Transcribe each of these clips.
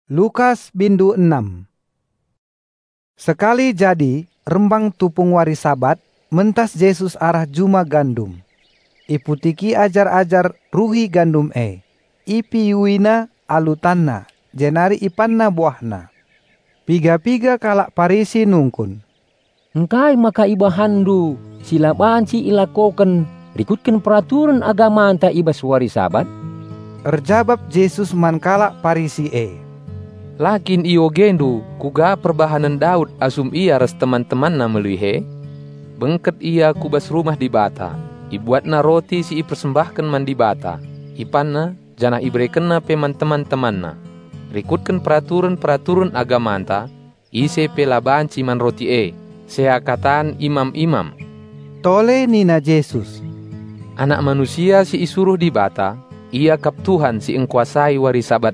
Lukas bindu 6. Sekali jadi, rembang tupung wari Sabat, mentas Yesus arah juma gandum. Iputiki ajar-ajar ruhi gandum ipiyuina alutanna, jenari ipanna buahna. Piga-piga kalak Parisi nungkun. Engkai maka ibahandu, silaban si ilakokan, rikutkan peraturan agama anta ibas wari Sabat? Erjabab Yesus man kalak Parisi Lakin iyo gendu, kuga perbahanan Daud asum ia res teman-temanna meluhe. Bengket ia kubas rumah di bata. Ibuatna roti si ipersembahkan man di bata. Ipanna, jana ibrekenna peman teman-temanna. Rikutkan peraturan-peraturan agamanta, ise pelabanci man roti seakatan imam-imam. Tole nina Yesus. Anak manusia si isuruh di bata, ia kap Tuhan si engkuasai wari Sabat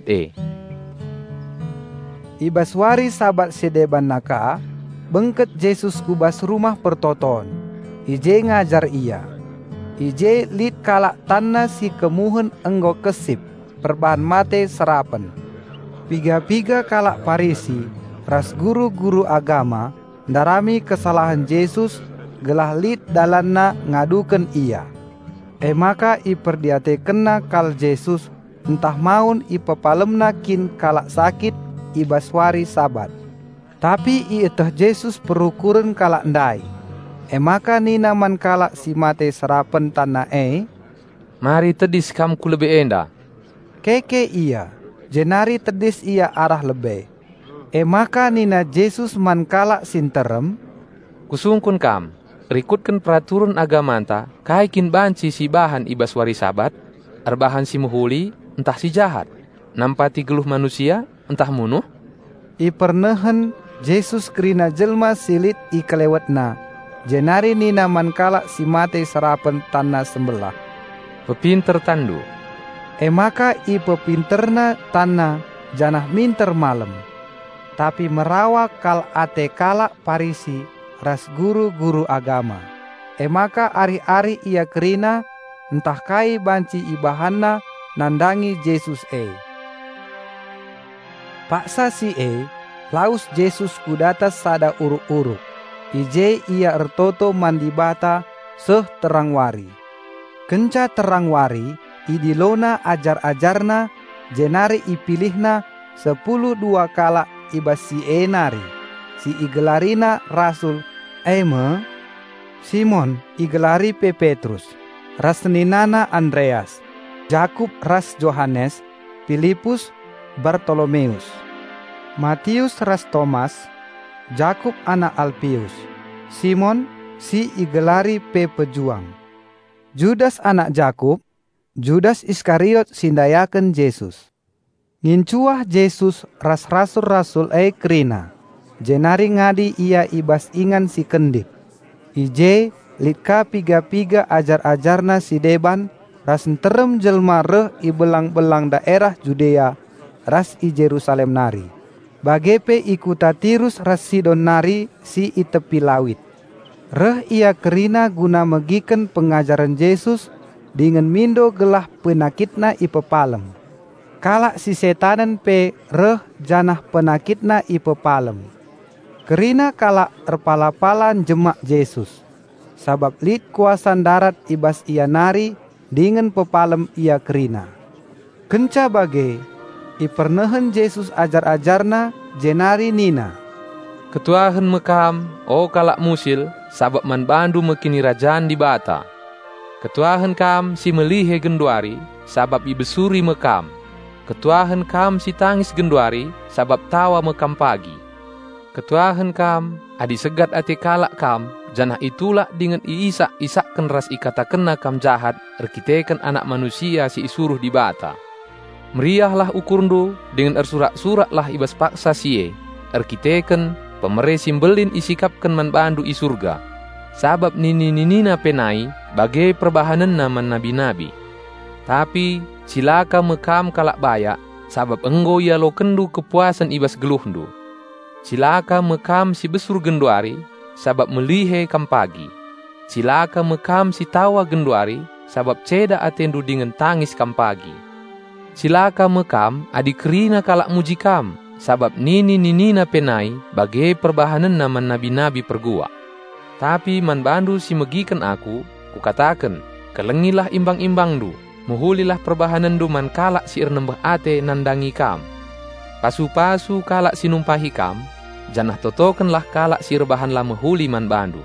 Ibas wari Sabat sedeban naka, bengket Yesus kubas rumah pertoton. Ije ngajar ia. Ije lid kalak tanna si kemuhen enggo kesip, perbahan mate serapen. Piga-piga kalak Parisi, ras guru-guru agama, ndarami kesalahan Yesus, gelah lid dalanna ngaduken ia. Maka iperdiate kena kal Yesus, entah maun ipepalemna kin kalak sakit, ibas wari Sabat. Tapi ieteh Yesus perukuren kalak ndai. Maka nina man kalak si mate serapen tanah mari tedis kam ku lebe enda. Keke iya, jenari tedis ia arah lebe. Maka nina Yesus man kalak sinterem. Kusungkun kam, rikutkan peraturan agamanta, kaikin banci si bahan ibas wari Sabat, erbahan si muhuli, entah si jahat, nampati geluh manusia, entah munuh. Ipernehen Yesus kerina jelma silit ikelewetna, jenari nina man kalak si mate serapen tanah sembelah. Pepinter tandu. Maka ipepinterna tanah janah minter malam. Tapi merawa kal ate kalak Parisi, ras guru-guru agama. Maka ari-ari ia kerina, entah kai banci ibahanna nandangi Yesus Paksa si laus Yesus kudatas sada uruk-uruk. Ije ia ertoto mandi bata seh terang wari. Kenca terang wari, idilona ajar-ajarna, jenari ipilihna 10 kalak ibas si nari. Si igelarina Rasul Simon igelari Petrus, rasninana Andreas, Jakub ras Johannes, Filipus Bartolomeus, Matius ras Thomas, Jakub anak Alpius, Simon si igelari pejuang, Judas anak Jakub, Judas Iskariot sindayaken Yesus. Ngincuah Yesus ras rasul-rasul kerina, jenari ngadi ia ibas ingan si kendit. Ije litka piga-piga ajar-ajarna si deban, ras enterem jelma reh i belang-belang daerah Judea, ras i Jerusalem nari. Bagepe ikuta Tirus ras Sidon nari si i tepi lawit. Reh ia kerina guna megiken pengajaran Yesus, dengan mindo gelah penakitna ipepalem. Kalak si setanen reh janah penakitna ipepalem. Kerina kalak erpala-palan jemak Yesus. Sabab lid kuasan darat ibas ia nari, dengan pepalem ia kerina. Kenca bage, ipernehen Yesus ajar-ajarna, jenari nina. Ketuahan mekam, kalak musil, sabab man bandu mekini rajaan di bata. Ketuahan kam si melihe genduari, sabab ibesuri mekam. Ketuahan kam si tangis genduari, sabab tawa mekam pagi. Ketuahan kam, adi segat ate kalak kam, janah itulah dengan iisak-isakkan ras ikatakenna kam jahat, erkitekan anak manusia si isuruh di bata. Meriahlah ukurndo, dengan ersurak-suraklah ibas paksa sie, erkitekan pemere simbelin isikapkan man bandu i surga. Sabab nini-ninina penai, bagai perbahanenna man nabi-nabi. Tapi cilaka mekam kalak bayak, sabab enggo ia lo kendu kepuasan ibas geluhndu. Cilaka mekam si besur genduari, sabab melihe kam pagi. Cilaka mekam si tawa genduari, sabab ceda atendu dengan tangis kam pagi. Cilaka mekam adi kerina kalak mujikam, sabab nini-ninina penai bagai perbahanan naman nabi-nabi pergua. Tapi man bandu si megikan aku, kukatakan, kelengilah imbang-imbangdu, muhulilah perbahanan du man kalak si nembah ate nandangi kam. Pasu-pasu kalak si numpahi kam, janah totokenlah kalak si rebahanlah mehuli man bandu.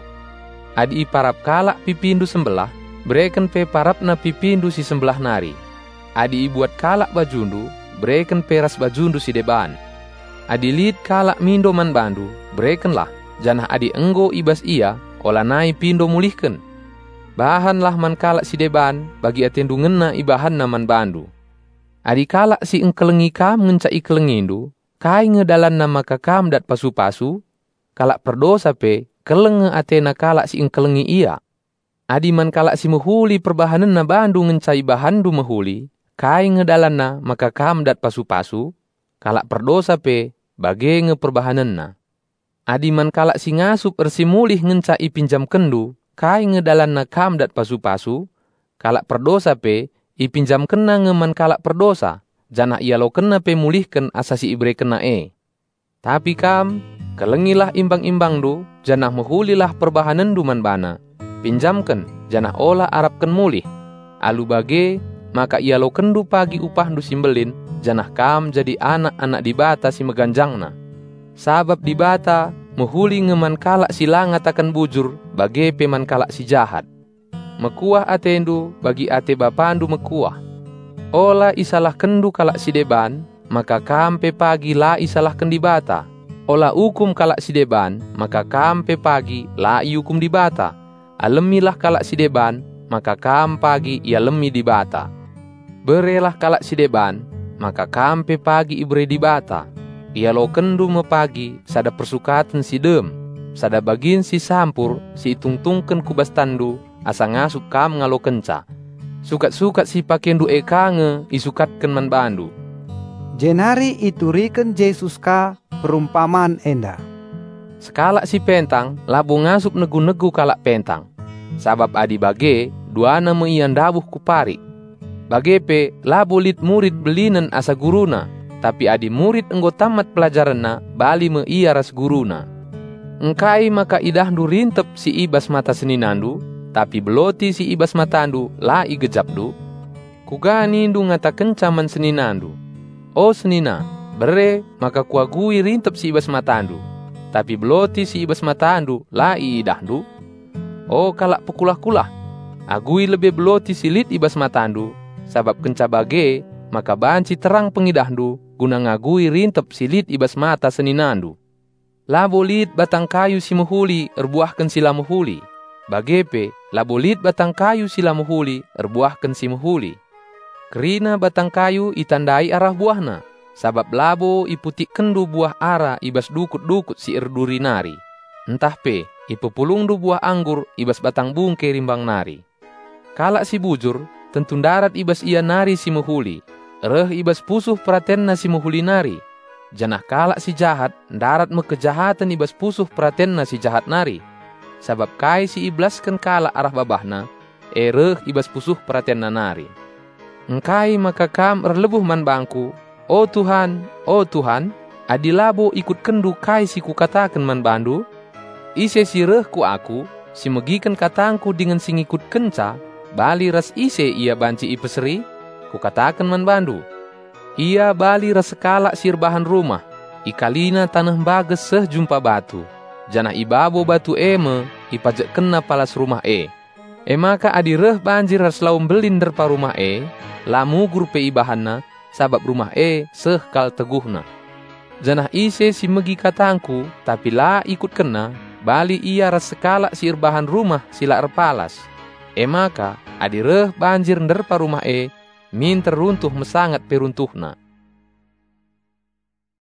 Adi parap kalak pipindu sembelah, bereken pe parapna pipindu si sembelah nari. Adi buat kalak bajundu, bereken peras bajundu si deban. Adi lid kalak mindo man bandu, berekenlah, janah adi enggo ibas ia, olah nai pindo mulihken. Bahanlah man kalak si deban, bagi atendu ngena ibahan na man bandu. Adi kalak si engkelengi kam ngencai kelengindu, kai ngedalan na maka kam dat pasu-pasu, kalak perdosa pe, kelenge atena kalak si engkelengi ia. Adi man kalak si mehuli perbahanan na bandu ngencai bahandu mehuli, kai ngedalan na maka kam dat pasu-pasu, kalak perdosa pe, bage ngeperbahanan na. Adi man kalak si ngasup ersi mulih ngencai pinjam kendu, kai ngedalan na kam dat pasu-pasu, kalak perdosa pe, ipinjam kena ngeman kalak perdosa, janah ia lo kena pe mulihken asasi ibre kena e. Tapi kam, kelengilah imbang-imbang du, janah mehulilah perbahanan du man bana, pinjamken, janah olah arapken mulih. Alu bage, maka ia lo kendu pagi upah du simbelin, janah kam jadi anak-anak dibata si meganjangna. Sabab dibata, mehuli ngeman kalak si langat akan bujur, bage peman kalak si jahat. Mekuah atendu bagi ate bapandu mekuah. Ola isalah kendu kalak si deban, maka kampe pagi la isalah kendibata. Ola hukum kalak si deban, maka kampe pagi la hukum dibata. Alemilah kalak si deban, maka kam pagi ia lemi dibata. Berelah kalak si deban, maka kampe pagi ibre dibata. Ia lo kendu mepagi, sada persukatan si dem, sada bagin si sampur, si itungtungken kubas tandu, asa ngasup kam ngalo kenca. Sukat-sukat si pakendu ekange isukatken man bandu. Jenari ituriken Yesus ka perumpamaan enda. Sekalak si pentang labu ngasup negu-negu kalak pentang. Sabab adi bage duana meian dabuh kupari. Bage pe labu lit murid belinen asa guruna, tapi adi murid enggo tamat pelajaranna bali meia ras guruna. Engkai maka idahdu rintep si ibas mata seninandu, tapi beloti si ibas matandu la igejapdu. Kugani ndu ngata kencaman seninandu. O senina, bere maka kuagui rintep si ibas matandu, tapi beloti si ibas matandu la idahdu. O kalak pekulah-kulah, agui lebih beloti silit ibas matandu, sabab kenca bage, maka banci terang pengidahdu, guna ngagui rintep silit ibas mata seninandu. Labolit batang kayu si mehuli, erbuahkan sila mehuli. Bagepe, labolit batang kayu sila mehuli, erbuahkan si mehuli. Kerina batang kayu itandai arah buahna, sabab labo iputik kendu buah ara ibas dukut-dukut si erduri nari. Entah pe, ipepulung du buah anggur ibas batang bungke rimbang nari. Kalak si bujur, tentu darat ibas ia nari si mehuli, reh ibas pusuh pratenna si mehuli nari. Janah kalak si jahat, darat mekejahatan ibas pusuh pratenna si jahat nari. Sabab kai si iblaskan kalak arah babahna, reh ibas pusuh pratenna nari. Engkai maka kam erlebuh man bangku, O Tuhan, adilabo ikut kendu kai si kukatakan man bandu. Ise si reh ku aku, si megikan katangku dengan sing ikut kenca, bali ras ise ia banci ipeseri, kukatakan man bandu. Ia bali ras sekala sirbahan rumah, ikalina tanah bages seh jumpa batu. Janah ibabo batu eme, ipajak kena palas rumah e. Maka adi reh banjir ras laum belin derpa rumah e, lamu grupe ibahanna, sabab rumah e seh kal teguhna. Janah ise si megi katangku, tapi la ikut kena, bali ia ras sekala si irbahan rumah sila erpalas. Maka adi reh banjir derpa rumah e, min teruntuh mesangat peruntuhna.